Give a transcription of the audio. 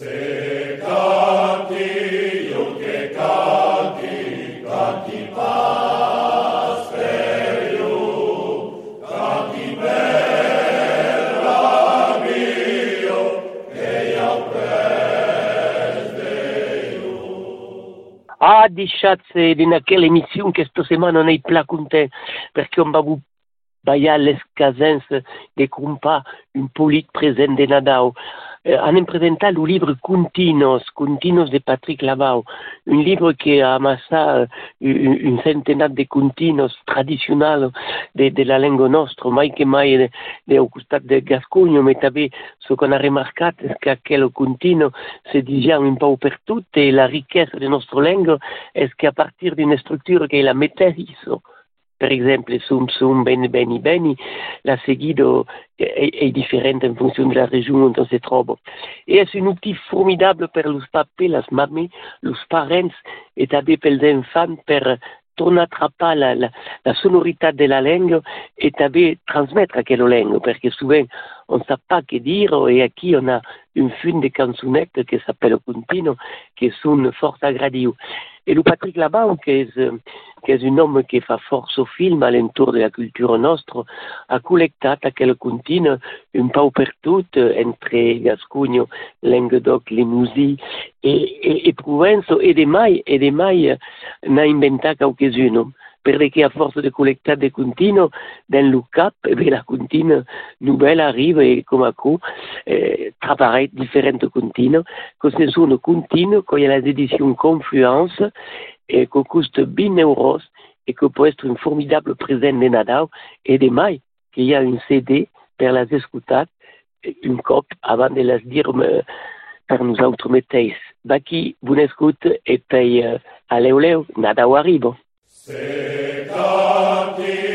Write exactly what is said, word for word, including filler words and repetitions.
Se canti, io che canti, canti pas per io, canti per mio, che io presde. Ah, diciate in quella emissione che sto settimana nei placunte, perché on va baia les casens de compa un polit present de Nadao. Eh, han presentat le livre Continos, Continos de Patrick Lavau, un livre qui a amassat uh, un centenat de continos tradicionals de, de la lengua nostra, mai que mai de, de, au costat de Gascogno, mais també ce qu'on a remarcat és que aquel contino se digia un peu per tot, e la riquesa de nostra lengua és que a partir d'una structura que è la metahiso, per exemple, sum sum, beni beni beni, la seguido è, è differente in funzione della regione dove si trova. E è un outil formidable per los papis, las mamis, los parents e també pels enfants per tornar a atrapar la, la, la sonorità della lingua e també trasmettere quella lingua, perché souvent on ne sait pas que dire, et aquí on a une fin de canzonette qui s'appelle Contino, qui sonne fort agradable. Et le Patrick Lavau, qui est, qui est un homme qui fait force au film à l'entour de la culture nostra, a collecté à quel continu un peu per tout entre Gascogno, Languedoc, Limousin et, et, et Provence, et de mai, et de mai n'a inventé quelques-uno. Perché a forza di collectare de continu, dans le cap, e bien la continu nouvelle arrive e come a cu, eh, traparai differenti continu, che sono continu, che è l'édition Confluence, e che costa vingt euros, e che può essere un formidable present de Nadal, e de mai, che hi ha un C D per les escutar, un cop, avant de les dire per nosaltres mateix. D'aquí, bon escut, e poi, uh, aleu leu, Nadal arriba. Se canti